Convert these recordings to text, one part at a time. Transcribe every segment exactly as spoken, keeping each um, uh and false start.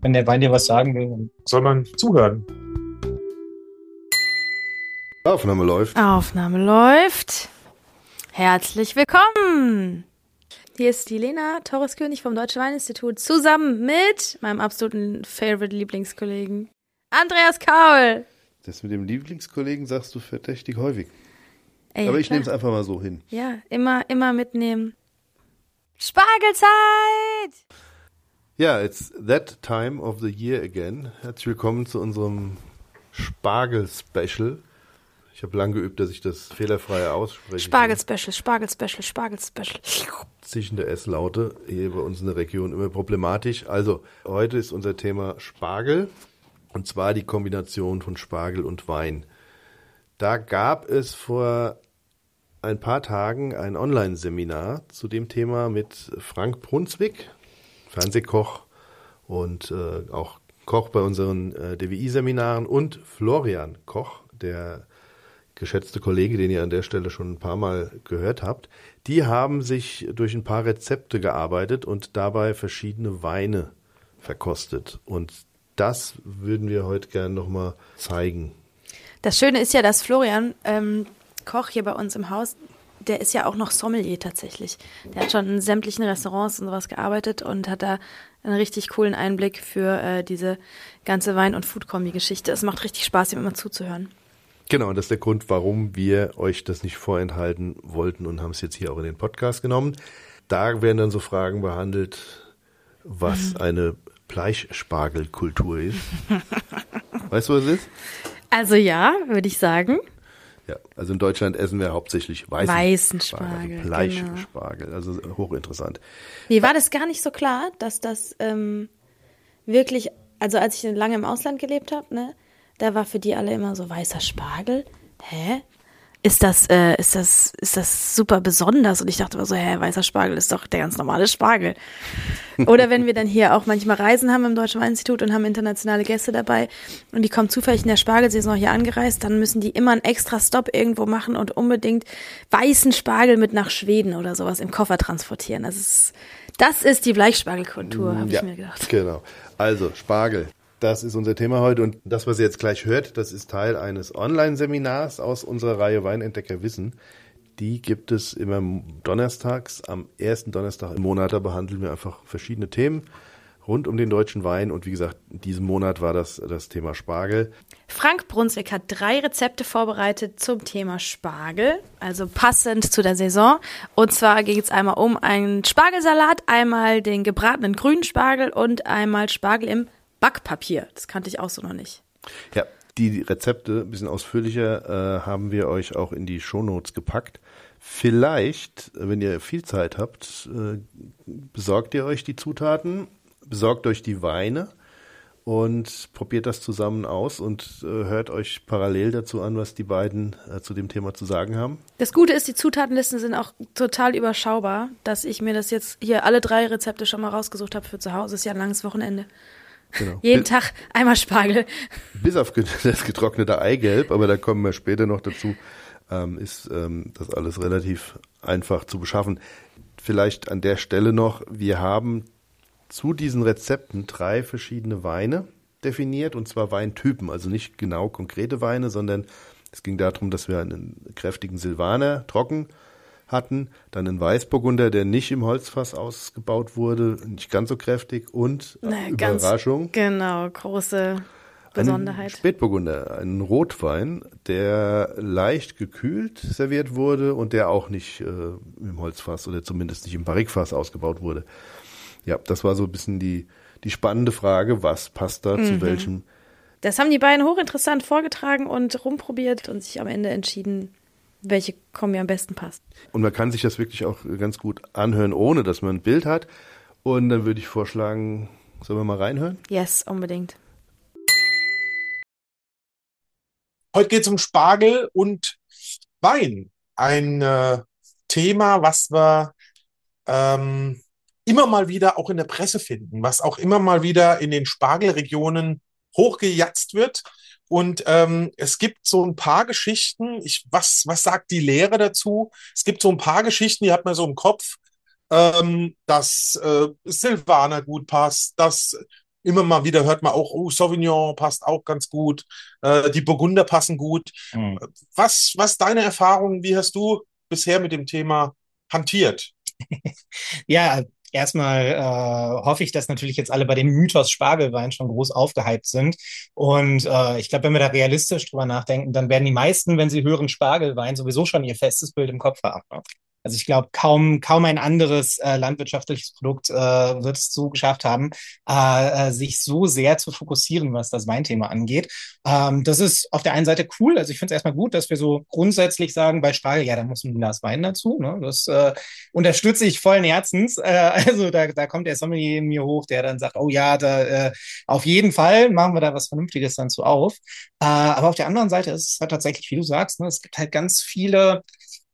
Wenn der Wein dir was sagen will, dann soll man zuhören. Aufnahme läuft. Aufnahme läuft. Herzlich willkommen. Hier ist die Lena Torres-König vom Deutschen Weininstitut zusammen mit meinem absoluten Favorite-Lieblingskollegen Andreas Kaul. Das mit dem Lieblingskollegen sagst du verdächtig häufig. Ey, Aber ja, ich nehme es einfach mal so hin. Ja, immer, immer mitnehmen. Spargelzeit! Ja, it's that time of the year again. Herzlich willkommen zu unserem Spargel-Special. Ich habe lange geübt, dass ich das fehlerfrei ausspreche. Spargel-Special, Spargel-Special, Spargel-Special. Zischende S-Laute, hier bei uns in der Region immer problematisch. Also, heute ist unser Thema Spargel, und zwar die Kombination von Spargel und Wein. Da gab es vor ein paar Tagen ein Online-Seminar zu dem Thema mit Frank Brunswick, Fernsehkoch und äh, auch Koch bei unseren äh, D W I-Seminaren, und Florian Koch, der geschätzte Kollege, den ihr an der Stelle schon ein paar Mal gehört habt. Die haben sich durch ein paar Rezepte gearbeitet und dabei verschiedene Weine verkostet. Und das würden wir heute gerne nochmal zeigen. Das Schöne ist ja, dass Florian ähm, Koch hier bei uns im Haus, der ist ja auch noch Sommelier tatsächlich. Der hat schon in sämtlichen Restaurants und sowas gearbeitet und hat da einen richtig coolen Einblick für äh, diese ganze Wein- und Food-Kombi-Geschichte. Es macht richtig Spaß, ihm immer zuzuhören. Genau, und das ist der Grund, warum wir euch das nicht vorenthalten wollten und haben es jetzt hier auch in den Podcast genommen. Da werden dann so Fragen behandelt, was mhm. eine Bleichspargelkultur ist. Weißt du, was es ist? Also ja, würde ich sagen. Ja, also in Deutschland essen wir hauptsächlich weißen, weißen Spargel, Spargel, Bleichspargel, genau. Also hochinteressant. Mir war das gar nicht so klar, dass das ähm, wirklich, also als ich lange im Ausland gelebt habe, ne, da war für die alle immer so weißer Spargel. Hä? Ist das, äh, ist das, ist das super besonders? Und ich dachte immer so, hä, weißer Spargel ist doch der ganz normale Spargel. Oder wenn wir dann hier auch manchmal Reisen haben im Deutschen Weininstitut und haben internationale Gäste dabei und die kommen zufällig in der Spargelsaison hier angereist, dann müssen die immer einen extra Stopp irgendwo machen und unbedingt weißen Spargel mit nach Schweden oder sowas im Koffer transportieren. Das ist, das ist die Bleichspargelkultur, habe ja, ich mir gedacht. Genau. Also Spargel. Das ist unser Thema heute, und das, was ihr jetzt gleich hört, das ist Teil eines Online-Seminars aus unserer Reihe Weinentdecker Wissen. Die gibt es immer donnerstags, am ersten Donnerstag im Monat. Da behandeln wir einfach verschiedene Themen rund um den deutschen Wein, und wie gesagt, in diesem Monat war das das Thema Spargel. Frank Brunswick hat drei Rezepte vorbereitet zum Thema Spargel, also passend zu der Saison. Und zwar geht es einmal um einen Spargelsalat, einmal den gebratenen grünen Spargel und einmal Spargel im Backpapier. Das kannte ich auch so noch nicht. Ja, die Rezepte, ein bisschen ausführlicher, äh, haben wir euch auch in die Shownotes gepackt. Vielleicht, wenn ihr viel Zeit habt, äh, besorgt ihr euch die Zutaten, besorgt euch die Weine und probiert das zusammen aus und äh, hört euch parallel dazu an, was die beiden äh, zu dem Thema zu sagen haben. Das Gute ist, die Zutatenlisten sind auch total überschaubar, dass ich mir das jetzt hier alle drei Rezepte schon mal rausgesucht habe für zu Hause. Ist ja ein langes Wochenende. Genau. Jeden Tag einmal Spargel. Bis auf das getrocknete Eigelb, aber da kommen wir später noch dazu, ähm, ist ähm, das alles relativ einfach zu beschaffen. Vielleicht an der Stelle noch, wir haben zu diesen Rezepten drei verschiedene Weine definiert, und zwar Weintypen, also nicht genau konkrete Weine, sondern es ging darum, dass wir einen kräftigen Silvaner trocken hatten, dann einen Weißburgunder, der nicht im Holzfass ausgebaut wurde, nicht ganz so kräftig, und Na, Überraschung. Ganz, genau, große Besonderheit. Einen Spätburgunder, einen Rotwein, der leicht gekühlt serviert wurde und der auch nicht äh, im Holzfass oder zumindest nicht im Barrikfass ausgebaut wurde. Ja, das war so ein bisschen die, die spannende Frage, was passt da mhm. zu welchem. Das haben die beiden hochinteressant vorgetragen und rumprobiert und sich am Ende entschieden, welche Kombi am besten passt. Und man kann sich das wirklich auch ganz gut anhören, ohne dass man ein Bild hat. Und dann würde ich vorschlagen, sollen wir mal reinhören? Yes, unbedingt. Heute geht es um Spargel und Wein. Ein äh, Thema, was wir ähm, immer mal wieder auch in der Presse finden, was auch immer mal wieder in den Spargelregionen hochgejatzt wird. Und ähm, es gibt so ein paar Geschichten, ich, was, was sagt die Lehre dazu? Es gibt so ein paar Geschichten, die hat man so im Kopf, ähm, dass äh, Silvaner gut passt, dass immer mal wieder hört man auch, oh, Sauvignon passt auch ganz gut, äh, die Burgunder passen gut. Mhm. Was, was deine Erfahrungen, wie hast du bisher mit dem Thema hantiert? Ja, erstmal äh, hoffe ich, dass natürlich jetzt alle bei dem Mythos Spargelwein schon groß aufgehypt sind. Und äh, ich glaube, wenn wir da realistisch drüber nachdenken, dann werden die meisten, wenn sie hören Spargelwein, sowieso schon ihr festes Bild im Kopf haben. Ne? Also ich glaube, kaum, kaum ein anderes äh, landwirtschaftliches Produkt äh, wird es so geschafft haben, äh, äh, sich so sehr zu fokussieren, was das Weinthema angeht. Ähm, das ist auf der einen Seite cool. Also ich finde es erstmal gut, dass wir so grundsätzlich sagen, bei Spargel, ja, da muss ein Glas Wein dazu. Ne? Das äh, unterstütze ich vollen Herzens. Äh, also da, da kommt der Sommelier in mir hoch, der dann sagt, oh ja, da äh, auf jeden Fall machen wir da was Vernünftiges dann zu auf. Äh, aber auf der anderen Seite ist es halt tatsächlich, wie du sagst, ne, es gibt halt ganz viele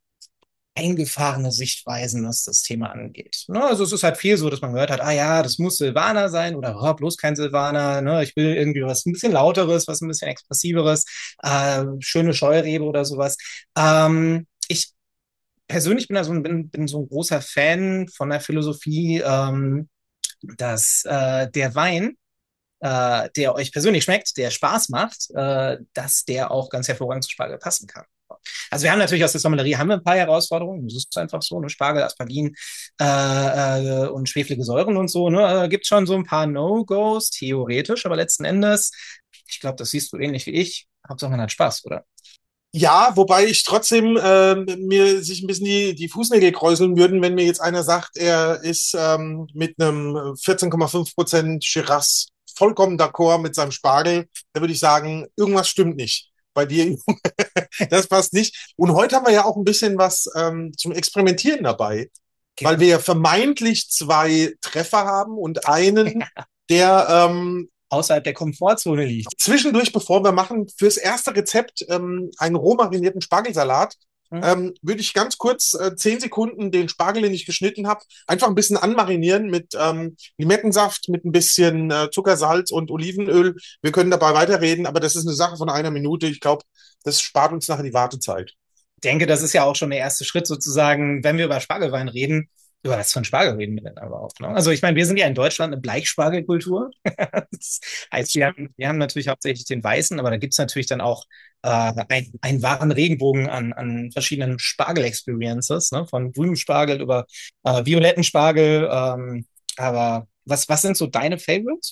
eingefahrene Sichtweisen, was das Thema angeht. Ne? Also es ist halt viel so, dass man gehört hat, ah ja, das muss Silvaner sein oder oh, bloß kein Silvaner. Ne? Ich will irgendwie was ein bisschen lauteres, was ein bisschen expressiveres, äh, schöne Scheurebe oder sowas. Ähm, ich persönlich bin, also, bin, bin so ein großer Fan von der Philosophie, ähm, dass äh, der Wein, äh, der euch persönlich schmeckt, der Spaß macht, äh, dass der auch ganz hervorragend zu Spargel passen kann. Also wir haben natürlich aus der Sommelerie haben wir ein paar Herausforderungen. Das ist einfach so, ne? Spargel, Aspergin äh, äh, und schweflige Säuren und so. Ne? Äh, gibt schon so ein paar No-Gos, theoretisch, aber letzten Endes, ich glaube, das siehst du ähnlich wie ich. Hauptsache man hat Spaß, oder? Ja, wobei ich trotzdem äh, mir sich ein bisschen die, die Fußnägel kräuseln würden, wenn mir jetzt einer sagt, er ist ähm, mit einem vierzehn Komma fünf Prozent Shiraz vollkommen d'accord mit seinem Spargel. Da würde ich sagen, irgendwas stimmt nicht bei dir. Das passt nicht. Und heute haben wir ja auch ein bisschen was ähm, zum Experimentieren dabei, weil wir ja vermeintlich zwei Treffer haben und einen, der ähm, außerhalb der Komfortzone liegt. Zwischendurch, bevor wir machen, fürs erste Rezept ähm, einen roh marinierten Spargelsalat, mhm. ähm, würde ich ganz kurz äh, zehn Sekunden den Spargel, den ich geschnitten habe, einfach ein bisschen anmarinieren mit ähm, Limettensaft, mit ein bisschen äh, Zucker, Salz und Olivenöl. Wir können dabei weiterreden, aber das ist eine Sache von einer Minute. Ich glaube, das spart uns nachher die Wartezeit. Ich denke, das ist ja auch schon der erste Schritt sozusagen, wenn wir über Spargelwein reden. Über was für ein Spargel reden wir denn aber auch? Ne? Also ich meine, wir sind ja in Deutschland eine Bleichspargelkultur. Das heißt, wir haben, wir haben natürlich hauptsächlich den weißen, aber da gibt's natürlich dann auch äh, ein, einen wahren Regenbogen an, an verschiedenen Spargel-Experiences, ne? Von grünem Spargel über äh, violetten Spargel. Ähm, aber was, was sind so deine Favorites?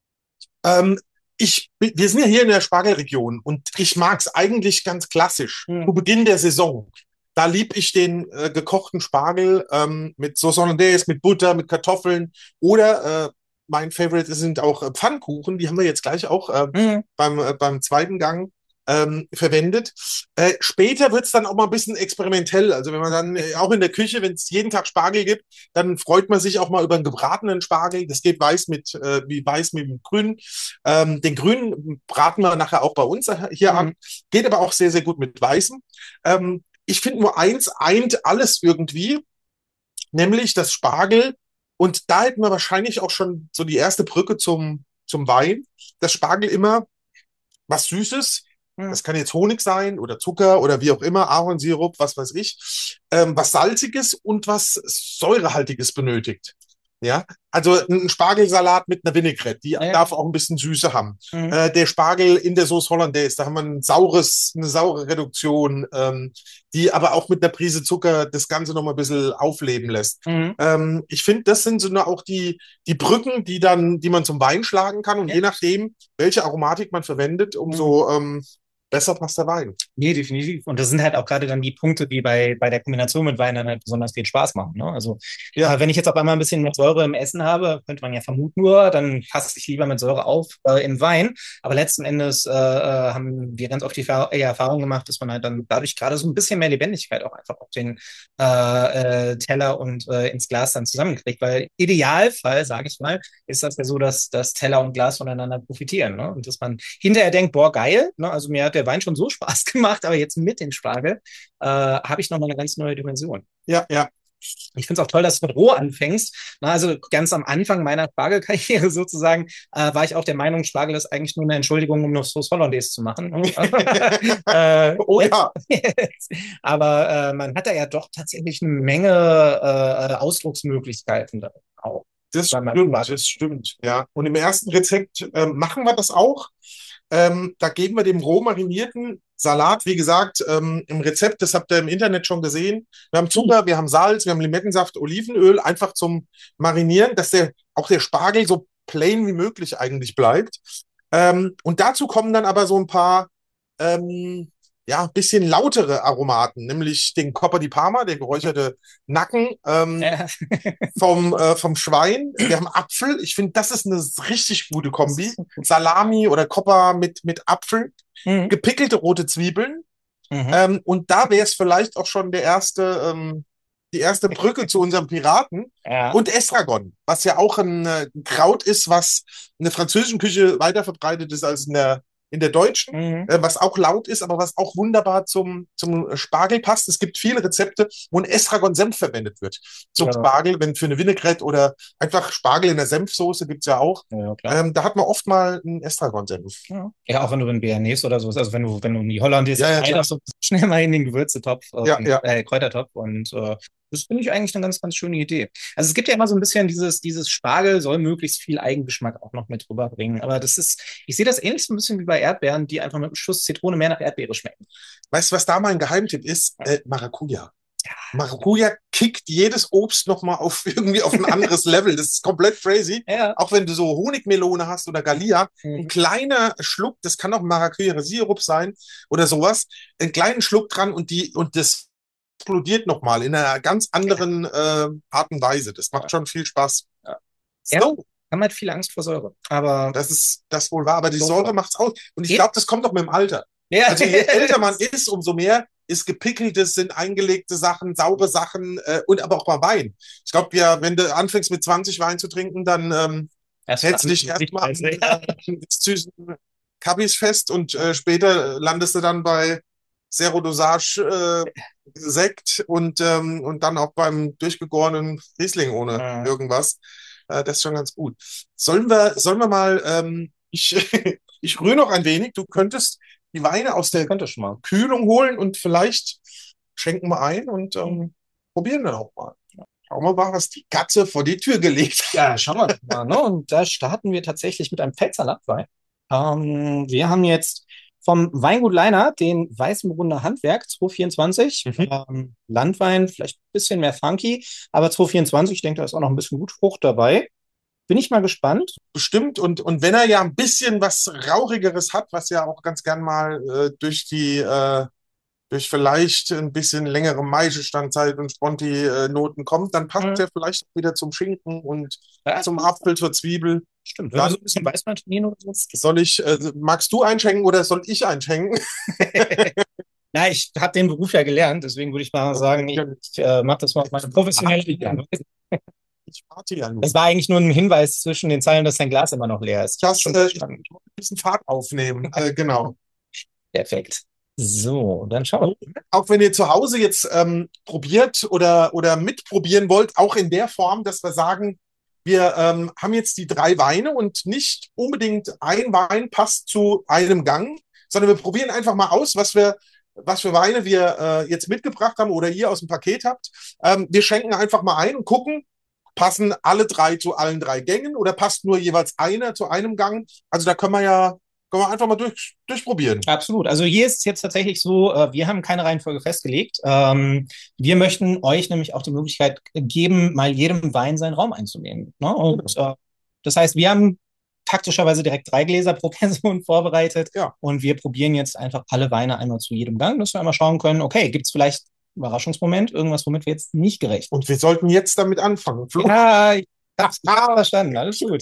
Ähm, ich, wir sind ja hier in der Spargelregion und ich mag es eigentlich ganz klassisch. Hm. Zu Beginn der Saison. Da lieb ich den äh, gekochten Spargel ähm, mit Sauce Hollandaise, mit Butter, mit Kartoffeln oder äh, mein Favorite sind auch äh, Pfannkuchen. Die haben wir jetzt gleich auch äh, mhm. beim, äh, beim zweiten Gang ähm, verwendet. Äh, später wird's dann auch mal ein bisschen experimentell. Also wenn man dann äh, auch in der Küche, wenn es jeden Tag Spargel gibt, dann freut man sich auch mal über einen gebratenen Spargel. Das geht weiß mit äh, wie weiß mit dem Grünen. Ähm, den Grünen braten wir nachher auch bei uns hier mhm. an. Geht aber auch sehr, sehr gut mit Weißem. Ähm, Ich finde, nur eins eint alles irgendwie, nämlich das Spargel. Und da hätten wir wahrscheinlich auch schon so die erste Brücke zum, zum Wein. Das Spargel immer was Süßes. Das kann jetzt Honig sein oder Zucker oder wie auch immer, Ahornsirup, was weiß ich. Ähm, was Salziges und was Säurehaltiges benötigt. Ja, also ein Spargelsalat mit einer Vinaigrette, die ja. darf auch ein bisschen Süße haben. Mhm. Äh, der Spargel in der Sauce Hollandaise, da haben wir ein saures, eine saure Reduktion, ähm, die aber auch mit einer Prise Zucker das Ganze noch mal ein bisschen aufleben lässt. Mhm. Ähm, ich finde, das sind so nur auch die, die Brücken, die dann, die man zum Wein schlagen kann. Und ja. je nachdem, welche Aromatik man verwendet, umso mhm. ähm, besser passt der Wein. Nee, definitiv. Und das sind halt auch gerade dann die Punkte, die bei, bei der Kombination mit Wein dann halt besonders viel Spaß machen. Ne? Also ja. äh, wenn ich jetzt auf einmal ein bisschen mehr Säure im Essen habe, könnte man ja vermuten, nur dann passe ich lieber mit Säure auf äh, im Wein. Aber letzten Endes äh, äh, haben wir ganz oft die Ver- äh, Erfahrung gemacht, dass man halt dann dadurch gerade so ein bisschen mehr Lebendigkeit auch einfach auf den äh, äh, Teller und äh, ins Glas dann zusammenkriegt. Weil Idealfall, sage ich mal, ist das ja so, dass, dass Teller und Glas voneinander profitieren. Ne? Und dass man hinterher denkt, boah, geil, ne? Also mir hat der Wein schon so Spaß gemacht, aber jetzt mit dem Spargel äh, habe ich noch mal eine ganz neue Dimension. Ja, ja. Ich finde es auch toll, dass du mit roh anfängst. Na, also ganz am Anfang meiner Spargelkarriere sozusagen äh, war ich auch der Meinung, Spargel ist eigentlich nur eine Entschuldigung, um noch Sauce Hollandaise zu machen. äh, oh ja. Aber äh, man hat da ja doch tatsächlich eine Menge äh, Ausdrucksmöglichkeiten da auch. Das Bei meinem stimmt, Privat- das stimmt, ja. Und im ersten Rezept ähm, machen wir das auch. Ähm, da geben wir dem roh marinierten Salat, wie gesagt, ähm, im Rezept, das habt ihr im Internet schon gesehen. Wir haben Zucker, wir haben Salz, wir haben Limettensaft, Olivenöl, einfach zum Marinieren, dass der auch der Spargel so plain wie möglich eigentlich bleibt. Ähm, und dazu kommen dann aber so ein paar ähm, ja, bisschen lautere Aromaten, nämlich den Coppa di Parma, der geräucherte Nacken, ähm, Ja. vom, äh, vom Schwein. Wir haben Apfel. Ich finde, das ist eine richtig gute Kombi. Salami oder Coppa mit, mit Apfel. Mhm. Gepickelte rote Zwiebeln. Mhm. Ähm, und da wäre es vielleicht auch schon der erste, ähm, die erste Brücke zu unserem Piraten. Ja. Und Estragon, was ja auch ein äh, Kraut ist, was in der französischen Küche weiter verbreitet ist als in der, in der deutschen, Mhm. äh, was auch laut ist, aber was auch wunderbar zum, zum Spargel passt. Es gibt viele Rezepte, wo ein Estragon-Senf verwendet wird zum Ja. Spargel, wenn für eine Vinaigrette oder einfach Spargel in der Senfsoße gibt's ja auch. Ja, klar. Ähm, da hat man oft mal einen Estragon-Senf. Ja. Ja, auch wenn du in Bearnaise oder so, also wenn du, wenn du in die Hollandaise Ja, ja, klar. so schnell mal in den Gewürzetopf, Ja, und, ja. äh, Kräutertopf und äh, das finde ich eigentlich eine ganz, ganz schöne Idee. Also es gibt ja immer so ein bisschen dieses, dieses Spargel soll möglichst viel Eigengeschmack auch noch mit rüberbringen. Aber das ist, ich sehe das ähnlich so ein bisschen wie bei Erdbeeren, die einfach mit einem Schuss Zitrone mehr nach Erdbeere schmecken. Weißt du, was da mein Geheimtipp ist? Äh, Maracuja. Maracuja kickt jedes Obst nochmal auf irgendwie auf ein anderes Level. Das ist komplett crazy. Ja. Auch wenn du so Honigmelone hast oder Gallia, ein Mhm. kleiner Schluck, das kann auch Maracuja-Sirup sein oder sowas, einen kleinen Schluck dran und die und das explodiert nochmal in einer ganz anderen äh, Art und Weise. Das macht schon viel Spaß. Ja. So, Haben halt viel Angst vor Säure. Aber das ist das wohl wahr, aber die So Säure voll. macht's aus. Und ich Ja. glaube, das kommt doch mit dem Alter. ja, Also je älter man ist, umso mehr ist gepickeltes, sind eingelegte Sachen, saure Sachen äh, und aber auch mal Wein. Ich glaube, ja, wenn du anfängst mit zwanzig Wein zu trinken, dann ähm, Erst hältst du dich dann- erstmal an Ja. äh, süßen Kabis fest und äh, später landest du dann bei Zero Dosage äh, Sekt und, ähm, und dann auch beim durchgegorenen Riesling ohne Ja. irgendwas. Äh, das ist schon ganz gut. Sollen wir, sollen wir mal, ähm, ich, ich rühre noch ein wenig. Du könntest die Weine aus der Könnte schon mal. Kühlung holen und vielleicht schenken wir ein und ähm, probieren dann auch mal. Schauen wir mal, was die Katze vor die Tür gelegt hat. Ja, schauen wir mal. Ne? Und da starten wir tatsächlich mit einem Pfälzer Landwein. Ähm, wir haben jetzt vom Weingut Leiner den Weißenbrunner Handwerk zweihundertvierundzwanzig. Mhm. Ähm, Landwein, vielleicht ein bisschen mehr funky, aber zweihundertvierundzwanzig, ich denke, da ist auch noch ein bisschen gut Frucht dabei. Bin ich mal gespannt. Bestimmt. Und, und wenn er ja ein bisschen was Rauchigeres hat, was ja auch ganz gern mal äh, durch die, äh, durch vielleicht ein bisschen längere Maischestandzeit und Sponti-Noten kommt, dann passt Mhm. er vielleicht wieder zum Schinken und Ja, zum Apfel, zur Zwiebel. Stimmt. Wenn wir so ein bisschen Weißwein trainieren oder so. Soll ich, äh, magst du einschenken oder soll ich einschenken? Na, ich habe den Beruf ja gelernt, deswegen würde ich mal sagen, ich, ich äh, mache das mal auf meine professionelle Art. Ich warte ja nur. Es war eigentlich nur ein Hinweis zwischen den Zeilen, dass dein Glas immer noch leer ist. Das, Schon äh, ich verstanden. muss ein bisschen Fahrt aufnehmen. Äh, genau. Perfekt. So, dann schauen wir. Auch wenn ihr zu Hause jetzt ähm, probiert oder, oder mitprobieren wollt, auch in der Form, dass wir sagen, wir ähm, haben jetzt die drei Weine und nicht unbedingt ein Wein passt zu einem Gang, sondern wir probieren einfach mal aus, was wir, was für Weine wir äh, jetzt mitgebracht haben oder ihr aus dem Paket habt. Ähm, wir schenken einfach mal ein und gucken, passen alle drei zu allen drei Gängen oder passt nur jeweils einer zu einem Gang? Also da können wir ja können wir einfach mal durch, durchprobieren. Absolut. Also hier ist es jetzt tatsächlich so, äh, wir haben keine Reihenfolge festgelegt. Ähm, wir möchten euch nämlich auch die Möglichkeit geben, mal jedem Wein seinen Raum einzunehmen. Ne? Und äh, das heißt, wir haben taktischerweise direkt drei Gläser pro Person vorbereitet. Ja. Und wir probieren jetzt einfach alle Weine einmal zu jedem Gang, dass wir einmal schauen können, okay, gibt es vielleicht einen Überraschungsmoment, irgendwas, womit wir jetzt nicht gerechnet Und wir sollten jetzt damit anfangen. Flo, haben. Ja, ich hab's ah, verstanden. Alles gut.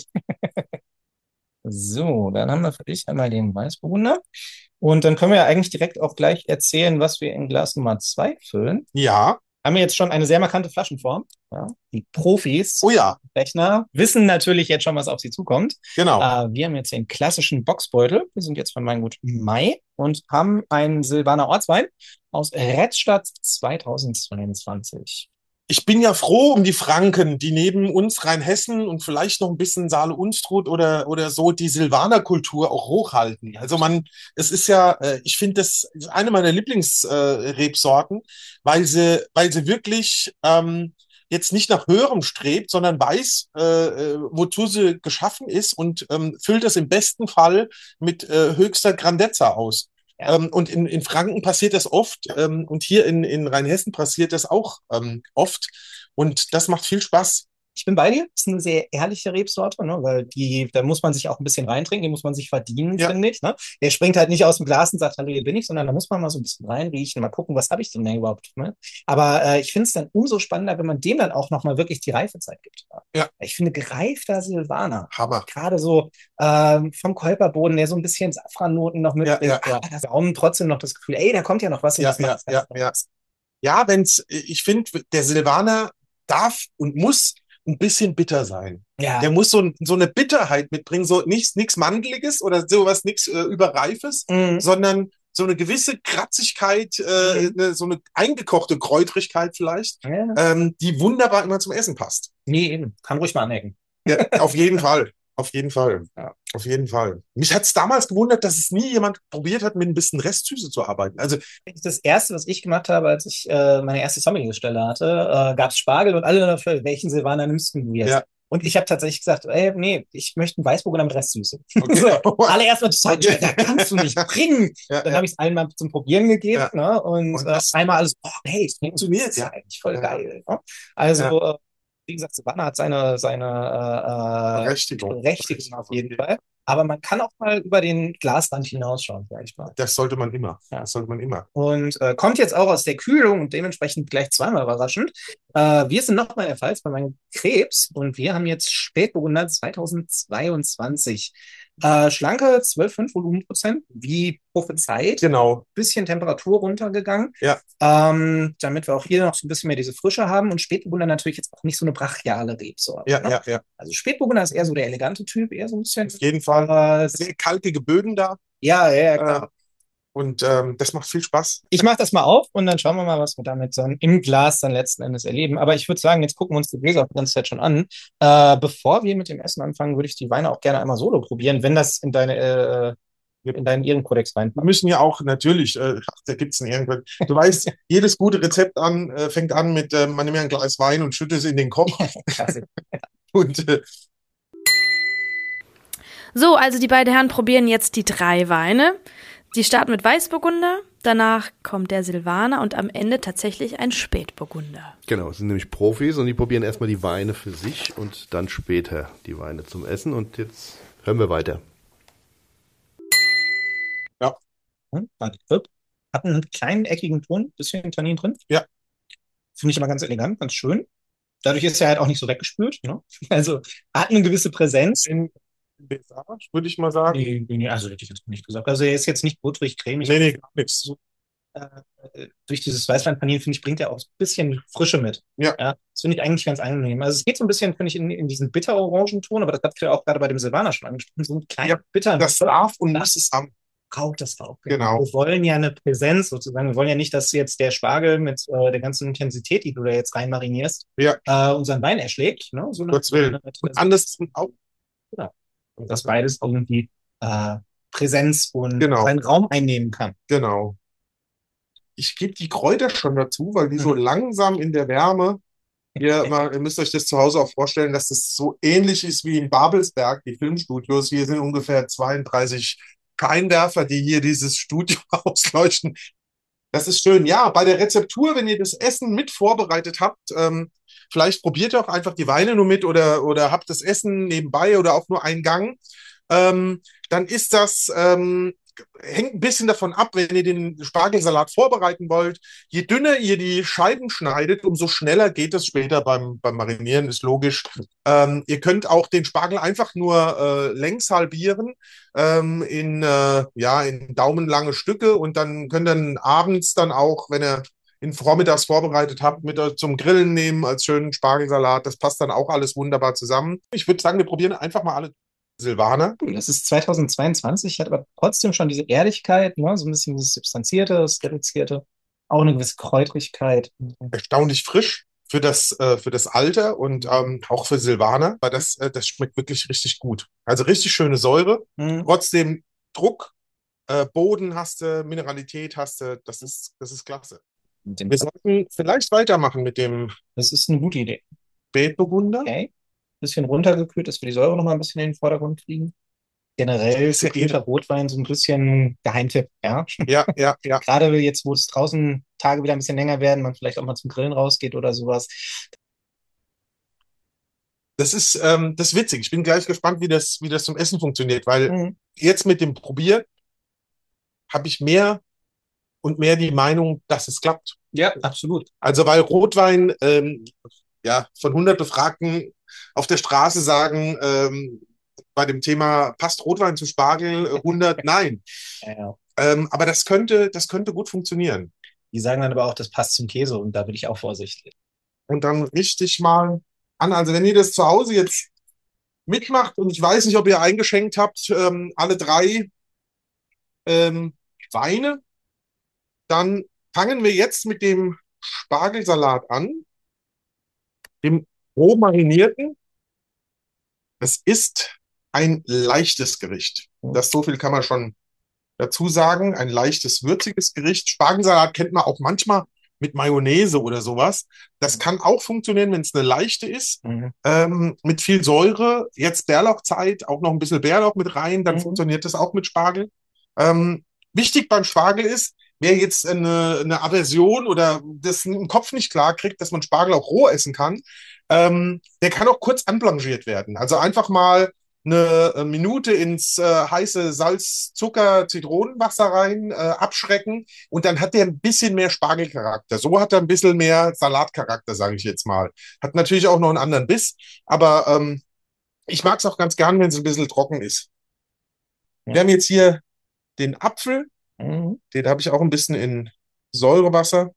So, dann haben wir für dich einmal den Weißburgunder. Und dann können wir ja eigentlich direkt auch gleich erzählen, was wir in Glas Nummer zwei füllen. ja, Haben wir jetzt schon eine sehr markante Flaschenform. Ja, die Profis, oh ja, Rechner, wissen natürlich jetzt schon, was auf sie zukommt. genau. Äh, wir haben jetzt den klassischen Boxbeutel. Wir sind jetzt von Weingut Mai und haben einen Silvaner Ortswein aus Retzstadt zweitausendzweiundzwanzig. Ich bin ja froh um die Franken, die neben uns Rheinhessen und vielleicht noch ein bisschen Saale-Unstrut oder, oder so die Silvaner-Kultur auch hochhalten. Also man, es ist ja, äh, ich finde, das ist eine meiner Lieblingsrebsorten, äh, weil sie, weil sie wirklich ähm, jetzt nicht nach höherem strebt, sondern weiß, äh, äh, wozu sie geschaffen ist und ähm, füllt das im besten Fall mit äh, höchster Grandezza aus. Ja. Ähm, und in, in Franken passiert das oft ähm, und hier in, in Rheinhessen passiert das auch ähm, oft. Und das macht viel Spaß. Ich bin bei dir. Das ist eine sehr ehrliche Rebsorte, ne? Weil die, da muss man sich auch ein bisschen reintrinken, die muss man sich verdienen, Ja. finde ich. Ne? Der springt halt nicht aus dem Glas und sagt, hallo, hier bin ich, sondern da muss man mal so ein bisschen reinriechen, mal gucken, was habe ich denn da überhaupt. Ne? Aber äh, ich finde es dann umso spannender, wenn man dem dann auch nochmal wirklich die Reifezeit gibt. Ne? Ja. Ich finde gereifter Silvaner, Hammer. gerade so ähm, vom Kolperboden, der so ein bisschen Safrannoten noch Ja, mitbringt, ja. ah, das Raum trotzdem noch das Gefühl, ey, da kommt ja noch was. Und Ja, das macht ja, ja, ja. Ja, wenn's, ich finde, der Silvaner darf und muss ein bisschen bitter sein. Ja. Der muss so, ein, so eine Bitterheit mitbringen, so nichts nichts Mandeliges oder sowas, nichts äh, Überreifes, Mhm. sondern so eine gewisse Kratzigkeit, äh, eine, so eine eingekochte Kräutrigkeit vielleicht, Ja. ähm, die wunderbar immer zum Essen passt. Nee, eben. Kann ruhig mal anecken. Ja, auf jeden Fall. Auf jeden Fall. Ja. Auf jeden Fall. Mich hat es damals gewundert, dass es nie jemand probiert hat, mit ein bisschen Restsüße zu arbeiten. Also, Das erste, was ich gemacht habe, als ich äh, meine erste Sommelier-Stelle hatte, äh, gab es Spargel und alle dafür, welchen Silvaner nimmst du jetzt? Ja. Und ich habe tatsächlich gesagt, ey, nee, ich möchte einen Weißburgunder mit Restsüße. Okay. So, alle erstmal total, da kannst du nicht bringen. Ja, Dann ja. habe ich es allen mal zum Probieren gegeben, Ja. ne? Und, Und äh, das- einmal alles, oh, hey, es funktioniert ja. ja eigentlich voll Ja. geil. Ne? Also, äh, wie gesagt, Silvaner hat seine, seine äh, Berechtigung. Berechtigung auf jeden Fall. Aber man kann auch mal über den Glasrand hinausschauen, sag ich mal. Das sollte man immer. Ja. Das sollte man immer. Und äh, kommt jetzt auch aus der Kühlung und dementsprechend gleich zweimal überraschend. Äh, wir sind nochmal in der Pfalz bei meinem Krebs und wir haben jetzt Spätburgunder zweitausendzweiundzwanzig. Äh, schlanke zwölf Komma fünf Volumenprozent, wie prophezeit. Genau. Bisschen Temperatur runtergegangen, Ja. ähm, damit wir auch hier noch so ein bisschen mehr diese Frische haben. Und Spätburgunder natürlich jetzt auch nicht so eine brachiale Rebsorte. Ja, ne? ja, ja. Also Spätburgunder ist eher so der elegante Typ, eher so ein bisschen. Auf jeden Fall. Äh, Sehr kalkige Böden da. ja, ja, ja, klar. Äh, und ähm, das macht viel Spaß. Ich mache das mal auf und dann schauen wir mal, was wir damit dann im Glas dann letzten Endes erleben. Aber ich würde sagen, jetzt gucken wir uns die Gläser auch die ganze Zeit schon an. Äh, bevor wir mit dem Essen anfangen, würde ich die Weine auch gerne einmal solo probieren, wenn das in deine äh, in deinen Ehrenkodex Wir reinpasst. müssen ja auch natürlich, äh, ach, da gibt's einen irgendwann. Du weißt, jedes gute Rezept an äh, fängt an mit, äh, man nimmt ja ein Glas Wein und schüttet es in den Kopf. Klasse. Und äh, So, also die beiden Herren probieren jetzt die drei Weine. Die starten mit Weißburgunder, danach kommt der Silvaner und am Ende tatsächlich ein Spätburgunder. Genau, es sind nämlich Profis und die probieren erstmal die Weine für sich und dann später die Weine zum Essen. Und jetzt hören wir weiter. Hm, warte, Grip. Hat einen kleinen eckigen Ton, bisschen Tannin drin. Ja. Finde ich immer ganz elegant, ganz schön. Dadurch ist er halt auch nicht so weggespült. Ne? Also hat eine gewisse Präsenz. in Desage, würde ich mal sagen. Nee, nee, also hätte ich jetzt nicht gesagt. Also er ist jetzt nicht butterig, cremig. Nee, nee, gar nichts. Äh, durch dieses Weißweinpanieren, finde ich, bringt er auch ein bisschen Frische mit. Ja. Das finde ich eigentlich ganz angenehm. Also es geht so ein bisschen, finde ich, in, in diesen bitter-Orangenton, aber das hat ja auch gerade bei dem Silvaner schon angesprochen, so einen kleinen Ja, bitteren Das darf und muss es haben. braucht das auch. Genau. Wir wollen ja eine Präsenz sozusagen. Wir wollen ja nicht, dass jetzt der Spargel mit äh, der ganzen Intensität, die du da jetzt reinmarinierst, Ja. äh, unseren Wein erschlägt. Ne? So Gottes Willen. Und anders auch. Und dass beides irgendwie äh, Präsenz und Genau. seinen Raum einnehmen kann. Genau. Ich gebe die Kräuter schon dazu, weil die so Mhm. langsam in der Wärme, ihr, mal, ihr müsst euch das zu Hause auch vorstellen, dass das so ähnlich ist wie in Babelsberg, die Filmstudios. Hier sind ungefähr zweiunddreißig Scheinwerfer, die hier dieses Studio ausleuchten. Das ist schön. Ja, bei der Rezeptur, wenn ihr das Essen mit vorbereitet habt, ähm, vielleicht probiert ihr auch einfach die Weine nur mit oder, oder habt das Essen nebenbei oder auch nur einen Gang. Ähm, dann ist das, ähm, hängt ein bisschen davon ab, wenn ihr den Spargelsalat vorbereiten wollt. Je dünner ihr die Scheiben schneidet, umso schneller geht es später beim, beim Marinieren, ist logisch. Ähm, ihr könnt auch den Spargel einfach nur äh, längs halbieren ähm, in, äh, ja, in daumenlange Stücke und dann könnt ihr dann abends dann auch, wenn ihr ihn vormittags vorbereitet habt, mit euch zum Grillen nehmen als schönen Spargelsalat. Das passt dann auch alles wunderbar zusammen. Ich würde sagen, wir probieren einfach mal alle Silvaner. Das ist zweitausendzweiundzwanzig, hat aber trotzdem schon diese Ehrlichkeit, ne? So ein bisschen dieses Substanzierte, das Reduzierte, auch eine gewisse Kräutrigkeit. Erstaunlich frisch für das, äh, für das Alter und ähm, auch für Silvaner, weil das, äh, das schmeckt wirklich richtig gut. Also richtig schöne Säure, Mhm. trotzdem Druck, äh, Boden hast du, Mineralität hast du, das ist, das ist klasse. Mit dem Wir sollten vielleicht weitermachen mit dem Das ist eine gute Idee. Spätburgunder. Okay. Bisschen runtergekühlt, dass wir die Säure noch mal ein bisschen in den Vordergrund kriegen. Generell Ist ja gekühlter Rotwein so ein bisschen Geheimtipp, ja. Ja, ja, ja. Gerade jetzt, wo es draußen Tage wieder ein bisschen länger werden, man vielleicht auch mal zum Grillen rausgeht oder sowas. Das ist, ähm, das ist witzig. Ich bin gleich gespannt, wie das, wie das zum Essen funktioniert, weil Mhm. jetzt mit dem Probier habe ich mehr und mehr die Meinung, dass es klappt. Ja, absolut. Also weil Rotwein, ähm, ja, von hundert Befragten auf der Straße sagen, ähm, bei dem Thema passt Rotwein zu Spargel, äh, hundert nein. Ja, ja. Ähm, aber das könnte, das könnte gut funktionieren. Die sagen dann aber auch, das passt zum Käse und da bin ich auch vorsichtig. Und dann richtig mal an. Also wenn ihr das zu Hause jetzt mitmacht und ich weiß nicht, ob ihr eingeschenkt habt, ähm, alle drei ähm, Weine, dann fangen wir jetzt mit dem Spargelsalat an, dem roh marinierten. Es ist ein leichtes Gericht. Das so viel kann man schon dazu sagen. Ein leichtes, würziges Gericht. Spargelsalat kennt man auch manchmal mit Mayonnaise oder sowas. Das kann auch funktionieren, wenn es eine leichte ist. Mhm. Ähm, mit viel Säure. Jetzt Bärlauchzeit, auch noch ein bisschen Bärlauch mit rein, dann Mhm. funktioniert das auch mit Spargel. Ähm, wichtig beim Spargel ist, wer jetzt eine, eine Aversion oder das im Kopf nicht klar kriegt, dass man Spargel auch roh essen kann, ähm, der kann auch kurz anblanchiert werden. Also einfach mal eine äh, Minute ins äh, heiße Salz, Zucker, Zitronenwasser rein, äh, abschrecken und dann hat der ein bisschen mehr Spargelcharakter. So hat er ein bisschen mehr Salatcharakter, sage ich jetzt mal. Hat natürlich auch noch einen anderen Biss, aber ähm, ich mag es auch ganz gern, wenn es ein bisschen trocken ist. Ja. Wir haben jetzt hier den Apfel, Mhm. den habe ich auch ein bisschen in Säurewasser,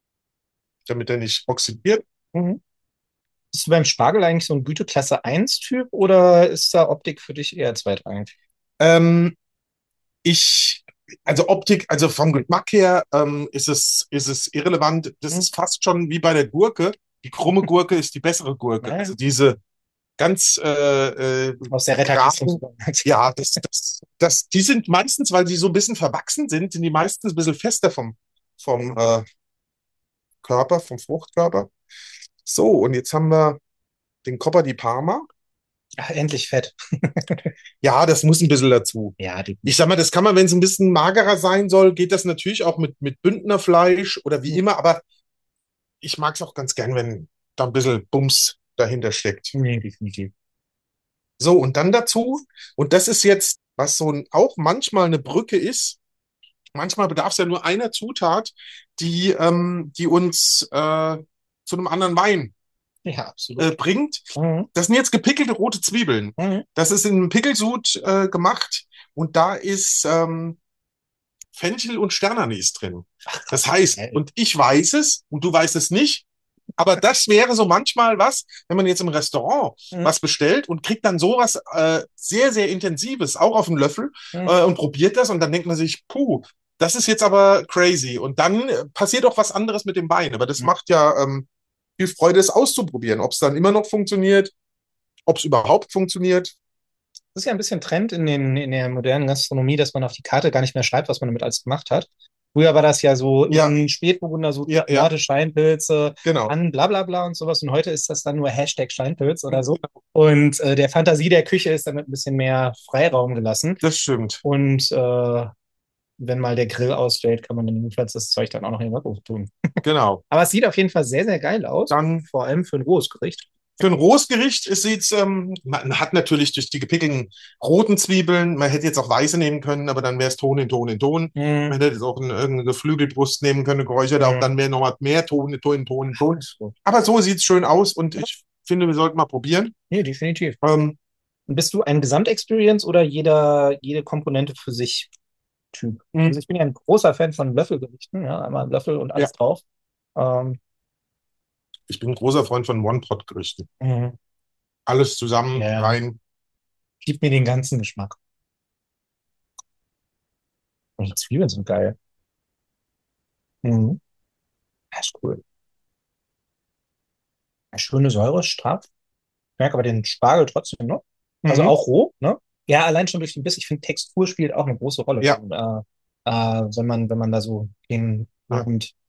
damit er nicht oxidiert. Mhm. Bist du beim Spargel eigentlich so ein Güteklasse eins Typ oder ist da Optik für dich eher zweitrangig? Ähm, ich, also Optik, also vom Geschmack her ähm, ist es, ist es irrelevant. Das Mhm. ist fast schon wie bei der Gurke. Die krumme Gurke ist die bessere Gurke. Ja. Also diese ganz äh, äh, Aus der Retterkiste. geraden, ja, das, das, das, die sind meistens, weil die so ein bisschen verwachsen sind, sind die meistens ein bisschen fester vom, vom äh, Körper, vom Fruchtkörper. So, und jetzt haben wir den Coppa di Parma. Ach, endlich Fett. Ja, das muss ein bisschen dazu. Ja, die, Ich sag mal, das kann man, wenn es ein bisschen magerer sein soll, geht das natürlich auch mit, mit Bündnerfleisch oder wie immer, aber ich mag es auch ganz gern, wenn da ein bisschen Bums dahinter steckt. nee, definitiv. So, und dann dazu, und das ist jetzt, was so ein, auch manchmal eine Brücke ist, manchmal bedarf es ja nur einer Zutat, die, ähm, die uns äh, zu einem anderen Wein Ja, absolut. äh, bringt. Mhm. Das sind jetzt gepickelte rote Zwiebeln. Mhm. Das ist in einem Pickelsud äh, gemacht und da ist ähm, Fenchel und Sternanis drin. Das heißt, Geil. und ich weiß es und du weißt es nicht, aber das wäre so manchmal was, wenn man jetzt im Restaurant Mhm. was bestellt und kriegt dann sowas äh, sehr, sehr Intensives auch auf den Löffel Mhm. äh, und probiert das und dann denkt man sich, puh, das ist jetzt aber crazy. Und dann äh, passiert auch was anderes mit dem Wein. Aber das Mhm. macht ja ähm, viel Freude, es auszuprobieren, ob es dann immer noch funktioniert, ob es überhaupt funktioniert. Das ist ja ein bisschen Trend in den, in der modernen Gastronomie, dass man auf die Karte gar nicht mehr schreibt, was man damit alles gemacht hat. Früher war das ja so Ja. in Spätburgunder, so Ja, ja. Orte, Steinpilze, Genau. an bla bla bla und sowas. Und heute ist das dann nur Hashtag Steinpilz oder so. Und äh, der Fantasie der Küche ist damit ein bisschen mehr Freiraum gelassen. Das stimmt. Und äh, wenn mal der Grill ausfällt, kann man dann jedenfalls das Zeug dann auch noch in den Backofen tun. Genau. Aber es sieht auf jeden Fall sehr, sehr geil aus. Dann Vor allem für ein rohes Gericht. für ein rohes Gericht sieht's, ähm, man hat natürlich durch die gepickelten roten Zwiebeln, man hätte jetzt auch weiße nehmen können, aber dann wäre es Ton in Ton in Ton. Mhm. Man hätte jetzt auch eine, irgendeine Geflügelbrust nehmen können, geräuchert, Mhm. auch dann wäre nochmal mehr Ton in Ton in Ton in Ton. Aber so sieht's schön aus und ich finde, wir sollten mal probieren. Nee, definitiv. Ähm, Bist du ein Gesamtexperience oder jeder, jede Komponente für sich Typ? Mhm. Also ich bin ja ein großer Fan von Löffelgerichten, ja, einmal Löffel und alles Ja. drauf. Ähm, ich bin ein großer Freund von One-Pot-Gerichten. mhm. Alles zusammen Ja. rein. Gib mir den ganzen Geschmack. Und die Zwiebeln sind geil. Mhm. Das ist cool. Eine schöne Säure, straff. Ich merke aber den Spargel trotzdem noch. Also Mhm. auch roh, ne? Ja, allein schon durch den Biss. Ich finde, Textur spielt auch eine große Rolle. Ja. Und, äh, äh, wenn man, wenn man da so den Ja. Abend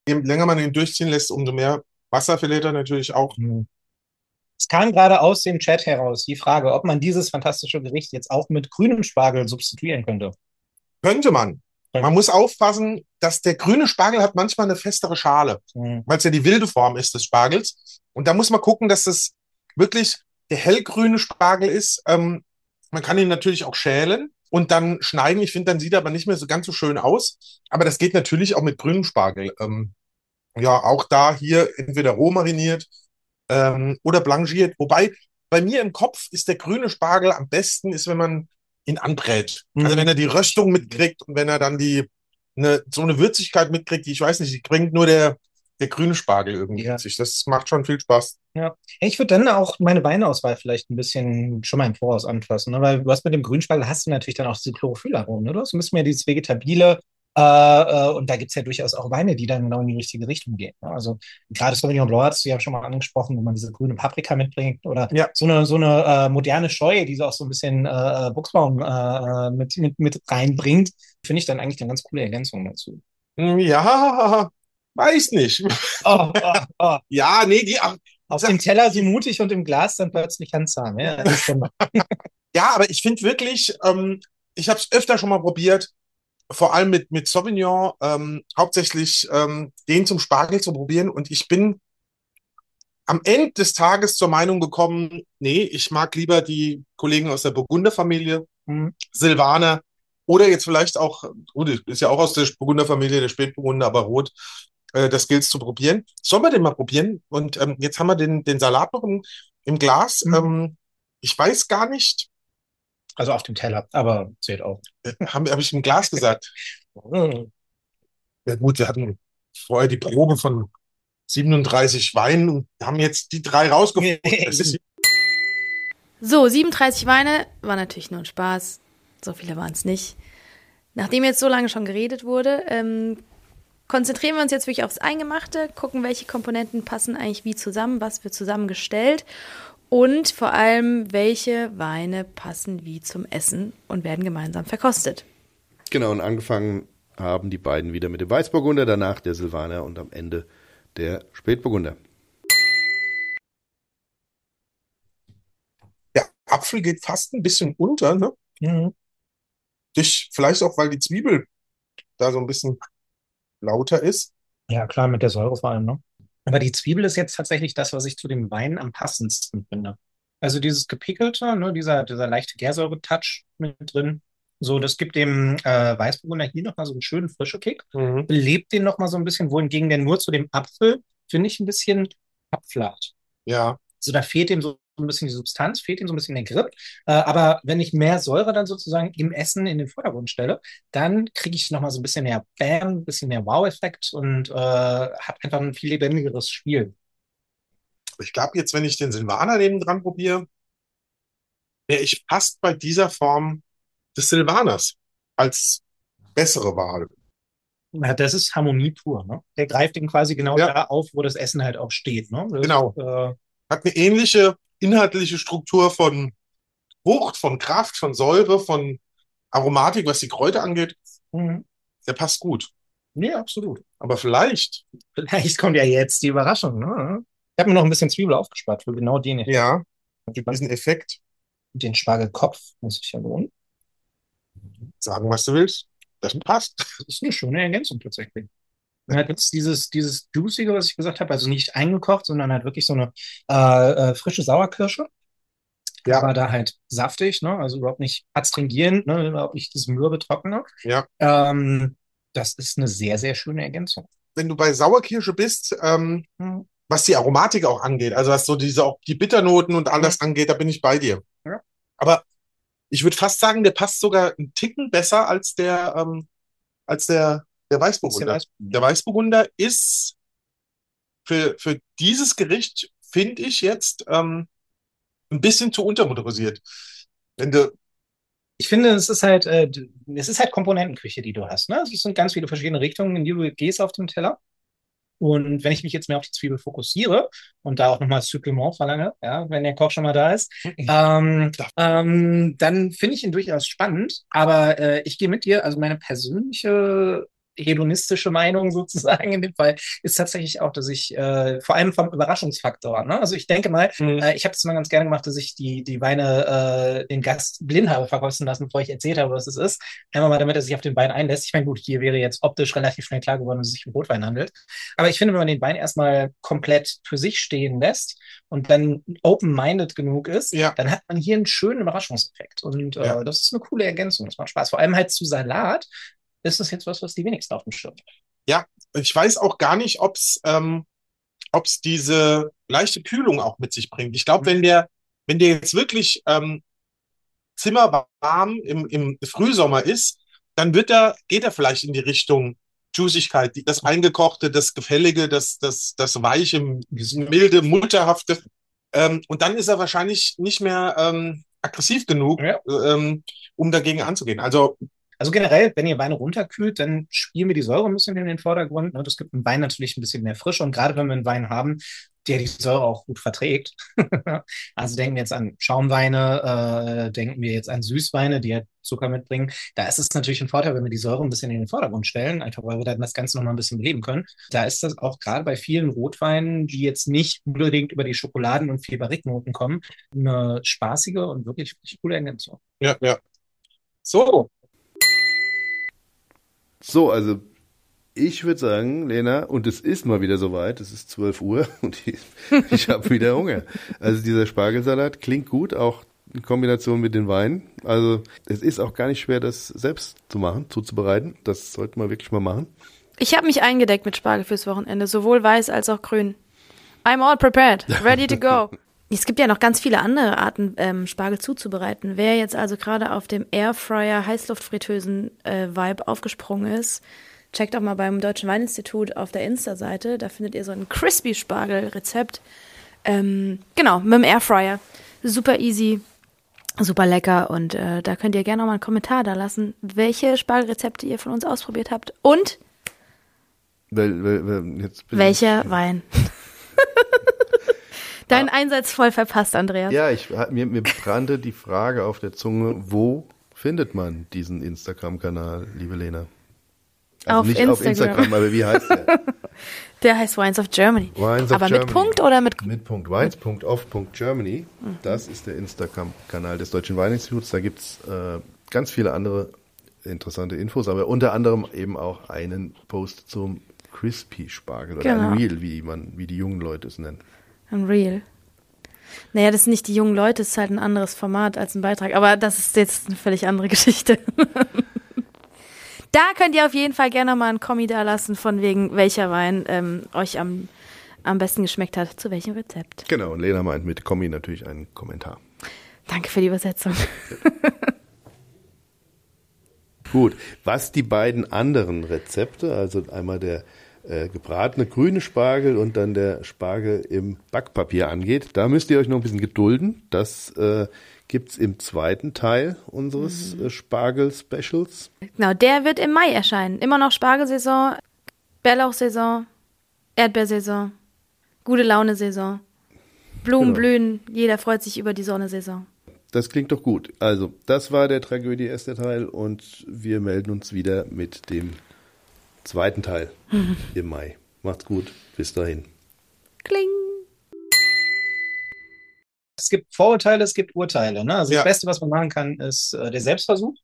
je länger man ihn durchziehen lässt, umso mehr Wasser verliert er natürlich auch. Hm. Es kam gerade aus dem Chat heraus die Frage, ob man dieses fantastische Gericht jetzt auch mit grünem Spargel substituieren könnte. Könnte man. Man muss aufpassen, dass der grüne Spargel hat manchmal eine festere Schale, Hm. weil es ja die wilde Form ist des Spargels. Und da muss man gucken, dass es wirklich der hellgrüne Spargel ist. Ähm, man kann ihn natürlich auch schälen und dann schneiden. Ich finde, dann sieht er aber nicht mehr so ganz so schön aus. Aber das geht natürlich auch mit grünem Spargel. Ähm, ja, auch da hier entweder roh mariniert ähm, oder blanchiert. Wobei bei mir im Kopf ist der grüne Spargel am besten, ist, wenn man ihn anbrät. Mhm. Also wenn er die Röstung mitkriegt und wenn er dann die eine, so eine Würzigkeit mitkriegt, die ich weiß nicht, die bringt nur der, der grüne Spargel irgendwie Ja. mit sich. Das macht schon viel Spaß. Ja, ich würde dann auch meine Weinauswahl vielleicht ein bisschen schon mal im Voraus anpassen, ne? Weil du hast mit dem Grünspargel hast du natürlich dann auch diese Chlorophyllaroma, ne? Du hast ein bisschen mehr dieses Vegetabile, äh, äh, und da gibt's ja durchaus auch Weine, die dann genau in die richtige Richtung gehen, ne? Also gerade Sauvignon Blanc hast du ja schon mal angesprochen, wenn man diese grüne Paprika mitbringt oder Ja. so eine so eine äh, moderne Scheue, die so auch so ein bisschen äh, Buchsbaum äh, mit, mit, mit reinbringt, finde ich dann eigentlich eine ganz coole Ergänzung dazu. Ja, weiß nicht. Oh, oh, oh. Ja, nee, die, ach, Auf dem Teller so mutig und im Glas dann plötzlich handsam. Ja, das ist schon ja, aber ich finde wirklich, ähm, ich habe es öfter schon mal probiert, vor allem mit, mit Sauvignon, ähm, hauptsächlich ähm, den zum Spargel zu probieren. Und ich bin am Ende des Tages zur Meinung gekommen, nee, ich mag lieber die Kollegen aus der Burgunderfamilie, hm. Silvaner oder jetzt vielleicht auch, gut, ist ja auch aus der Burgunderfamilie, der Spätburgunder, aber rot, äh, das gilt zu probieren. Sollen wir den mal probieren? Und ähm, jetzt haben wir den, den Salat noch im, im Glas. Mhm. Ähm, ich weiß gar nicht, Also auf dem Teller, aber zählt auch. äh, habe hab ich im Glas gesagt? Ja gut, wir hatten vorher die Probe von siebenunddreißig Weinen und haben jetzt die drei rausgefunden. Das ist, So, siebenunddreißig Weine war natürlich nur ein Spaß. So viele waren es nicht. Nachdem jetzt so lange schon geredet wurde, ähm, konzentrieren wir uns jetzt wirklich aufs Eingemachte, gucken, welche Komponenten passen eigentlich wie zusammen, was wird zusammengestellt und vor allem, welche Weine passen wie zum Essen und werden gemeinsam verkostet. Genau, und angefangen haben die beiden wieder mit dem Weißburgunder, danach der Silvaner und am Ende der Spätburgunder. der Apfel geht fast ein bisschen unter, ne? Mhm. Durch, vielleicht auch, weil die Zwiebel da so ein bisschen lauter ist. Ja, klar, mit der Säure vor allem, ne? Aber die Zwiebel ist jetzt tatsächlich das, was ich zu dem Wein am passendsten finde. Also dieses gepickelte, ne, dieser, dieser leichte Gärsäure-Touch mit drin. So, das gibt dem äh, Weißburgunder hier nochmal so einen schönen frischen Kick. Mhm. Belebt den nochmal so ein bisschen, wohingegen der nur zu dem Apfel, finde ich, ein bisschen abflacht. Ja, Also da fehlt ihm so ein bisschen die Substanz, fehlt ihm so ein bisschen der Grip. Äh, aber wenn ich mehr Säure dann sozusagen im Essen in den Vordergrund stelle, dann kriege ich nochmal so ein bisschen mehr Bam, ein bisschen mehr Wow-Effekt und äh, habe einfach ein viel lebendigeres Spiel. ich glaube jetzt, wenn ich den Silvaner neben dran probiere, wäre ich fast bei dieser Form des Silvaners als bessere Wahl. Ja, das ist Harmonie pur, ne? Der greift ihn quasi genau Ja. da auf, wo das Essen halt auch steht, ne? Das, Genau. Äh, Hat eine ähnliche inhaltliche Struktur von Frucht, von Kraft, von Säure, von Aromatik, was die Kräuter angeht. mhm. Der passt gut. Nee, absolut. Aber vielleicht, Vielleicht kommt ja jetzt die Überraschung, ne? Ich habe mir noch ein bisschen Zwiebel aufgespart für genau den, ja, für diesen Effekt, den Spargelkopf, muss ich ja lohnen. sagen, was du willst, das passt. Das ist eine schöne Ergänzung tatsächlich. Man hat jetzt dieses, dieses Juicige, was ich gesagt habe, also nicht eingekocht, sondern halt wirklich so eine äh, äh, frische Sauerkirsche. Ja. Aber da halt saftig, ne? Also überhaupt nicht adstringierend, ne? Überhaupt nicht das mürbe Trockene. Ja. Ähm, das ist eine sehr, sehr schöne Ergänzung. Wenn du bei Sauerkirsche bist, ähm, Mhm. was die Aromatik auch angeht, also was so diese auch die Bitternoten und alles angeht, da bin ich bei dir. Ja. Aber ich würde fast sagen, der passt sogar einen Ticken besser als der, ähm, als der, der Weißburgunder. Der Weißburgunder. Der Weißburgunder ist für, für dieses Gericht, finde ich jetzt, ähm, ein bisschen zu untermotorisiert. Wenn du, Ich finde, es ist halt, äh, d- es ist halt Komponentenküche, die du hast, ne? Es sind ganz viele verschiedene Richtungen, in die du gehst auf dem Teller. Und wenn ich mich jetzt mehr auf die Zwiebel fokussiere und da auch nochmal das Supplement verlange, ja, wenn der Koch schon mal da ist, ähm, ähm, dann finde ich ihn durchaus spannend. Aber äh, ich gehe mit dir, also meine persönliche hedonistische Meinung sozusagen in dem Fall, ist tatsächlich auch, dass ich äh, vor allem vom Überraschungsfaktor, ne? Also ich denke mal, Mhm. äh, ich habe das mal ganz gerne gemacht, dass ich die, die Weine äh, den Gast blind habe verkosten lassen, bevor ich erzählt habe, was es ist. Einmal mal, damit er sich auf den Wein einlässt. Ich meine, gut, hier wäre jetzt optisch relativ schnell klar geworden, dass es sich um Rotwein handelt. Aber ich finde, wenn man den Wein erstmal komplett für sich stehen lässt und dann open-minded genug ist, Ja. dann hat man hier einen schönen Überraschungseffekt. Und äh, Ja. das ist eine coole Ergänzung. Das macht Spaß. Vor allem halt zu Salat ist das jetzt was, was die wenigsten auf dem Schirm haben. Ja, ich weiß auch gar nicht, ob es ähm, ob's diese leichte Kühlung auch mit sich bringt. Ich glaube, wenn der, wenn der jetzt wirklich ähm, zimmerwarm im, im Frühsommer ist, dann wird er, geht er vielleicht in die Richtung Juicigkeit, die- das Eingekochte, das Gefällige, das, das, das Weiche, milde, Mutterhafte. Ähm, und dann ist er wahrscheinlich nicht mehr ähm, aggressiv genug, Ja. ähm, um dagegen anzugehen. Also, Also generell, wenn ihr Weine runterkühlt, dann spielen wir die Säure ein bisschen in den Vordergrund. Ne? Das gibt dem Wein natürlich ein bisschen mehr Frische. Und gerade wenn wir einen Wein haben, der die Säure auch gut verträgt. Also denken wir jetzt an Schaumweine, äh, denken wir jetzt an Süßweine, die halt Zucker mitbringen. Da ist es natürlich ein Vorteil, wenn wir die Säure ein bisschen in den Vordergrund stellen, einfach weil wir dann das Ganze nochmal ein bisschen beleben können. Da ist das auch gerade bei vielen Rotweinen, die jetzt nicht unbedingt über die Schokoladen- und Fibariknoten kommen, eine spaßige und wirklich, wirklich coole Ergänzung. ja, ja. So, So, also ich würde sagen, Lena, und es ist mal wieder soweit, es ist zwölf Uhr und ich, ich habe wieder Hunger. Also dieser Spargelsalat klingt gut, auch in Kombination mit den Weinen. Also es ist auch gar nicht schwer, das selbst zu machen, zuzubereiten. Das sollte man wirklich mal machen. Ich habe mich eingedeckt mit Spargel fürs Wochenende, sowohl weiß als auch grün. I'm all prepared, ready to go. Es gibt ja noch ganz viele andere Arten, ähm, Spargel zuzubereiten. Wer jetzt also gerade auf dem Airfryer Heißluftfritteusen-Vibe aufgesprungen ist, checkt auch mal beim Deutschen Weininstitut auf der Insta-Seite. Da findet ihr so ein Crispy-Spargel-Rezept. Ähm, genau, mit dem Airfryer. Super easy, super lecker. Und äh, da könnt ihr gerne noch mal einen Kommentar da lassen, welche Spargelrezepte ihr von uns ausprobiert habt. Und Weil, weil, weil jetzt bin welcher Wein. Dein Einsatz voll verpasst, Andreas. Ja, ich, mir, mir brannte die Frage auf der Zunge, wo findet man diesen Instagram-Kanal, liebe Lena? Also Auf nicht Instagram. auf Instagram, aber wie heißt der? Der heißt Wines of Germany. Wines of Aber Germany. mit Punkt oder mit... Mit Punkt. Wines Punkt off Punkt Germany. Das ist der Instagram-Kanal des Deutschen Weininstituts. Da gibt's äh, ganz viele andere interessante Infos, aber unter anderem eben auch einen Post zum Crispy Spargel oder Genau. ein Reel, wie man, wie die jungen Leute es nennen. Ein Reel. Naja, das sind nicht die jungen Leute, es ist halt ein anderes Format als ein Beitrag. Aber das ist jetzt eine völlig andere Geschichte. Da könnt ihr auf jeden Fall gerne mal einen Kommi da lassen, von wegen welcher Wein ähm, euch am, am besten geschmeckt hat, zu welchem Rezept. Genau, und Lena meint mit Kommi natürlich einen Kommentar. Danke für die Übersetzung. Gut, was die beiden anderen Rezepte, also einmal der äh, gebratene grüne Spargel und dann der Spargel im Backpapier angeht, da müsst ihr euch noch ein bisschen gedulden. Das äh, gibt's im zweiten Teil unseres äh, Spargel-Specials. Genau, der wird im Mai erscheinen. Immer noch Spargelsaison, Bärlauchsaison, Erdbeersaison, gute Laune-Saison, Blumen Genau. blühen, jeder freut sich über die Sonne-Saison. Das klingt doch gut. Also, das war der Tragödie erste Teil und wir melden uns wieder mit dem zweiten Teil im Mai. Macht's gut, bis dahin. Kling. Es gibt Vorurteile, es gibt Urteile. Ne? Also Ja. das Beste, was man machen kann, ist äh, der Selbstversuch.